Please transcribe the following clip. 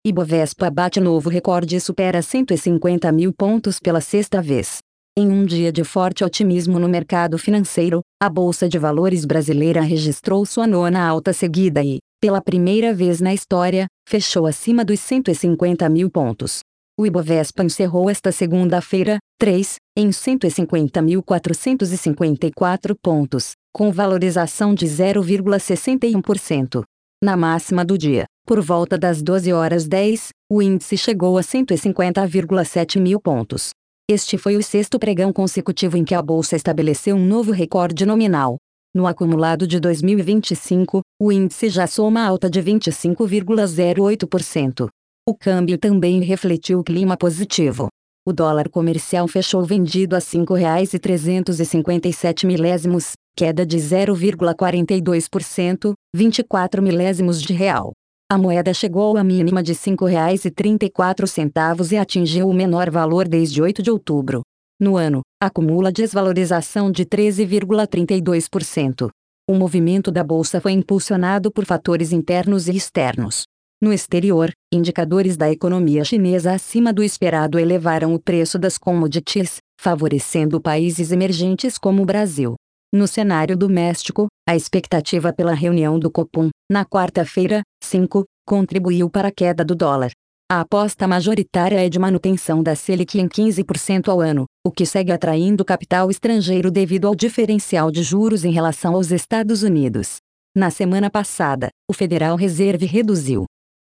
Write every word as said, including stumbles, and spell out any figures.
Ibovespa bate novo recorde e supera cento e cinquenta mil pontos pela sexta vez. Em um dia de forte otimismo no mercado financeiro, a Bolsa de Valores brasileira registrou sua nona alta seguida e, pela primeira vez na história, fechou acima dos cento e cinquenta mil pontos. O Ibovespa encerrou esta segunda-feira, três, em cento e cinquenta mil quatrocentos e cinquenta e quatro pontos, com valorização de zero vírgula sessenta e um por cento. Na máxima do dia, por volta das doze horas e dez, o índice chegou a cento e cinquenta vírgula sete mil pontos. Este foi o sexto pregão consecutivo em que a bolsa estabeleceu um novo recorde nominal. No acumulado de dois mil e vinte e cinco, o índice já soma alta de vinte e cinco vírgula zero oito por cento. O câmbio também refletiu o clima positivo. O dólar comercial fechou vendido a cinco reais e trezentos e cinquenta e sete milésimos, queda de zero vírgula quarenta e dois por cento, vinte e quatro milésimos de real. A moeda chegou à mínima de cinco reais e trinta e quatro centavos e atingiu o menor valor desde oito de outubro. No ano, acumula desvalorização de treze vírgula trinta e dois por cento. O movimento da bolsa foi impulsionado por fatores internos e externos. No exterior, indicadores da economia chinesa acima do esperado elevaram o preço das commodities, favorecendo países emergentes como o Brasil. No cenário doméstico, a expectativa pela reunião do Copom, na quarta-feira, cinco, contribuiu para a queda do dólar. A aposta majoritária é de manutenção da Selic em quinze por cento ao ano, o que segue atraindo capital estrangeiro devido ao diferencial de juros em relação aos Estados Unidos. Na semana passada, o Federal Reserve reduziu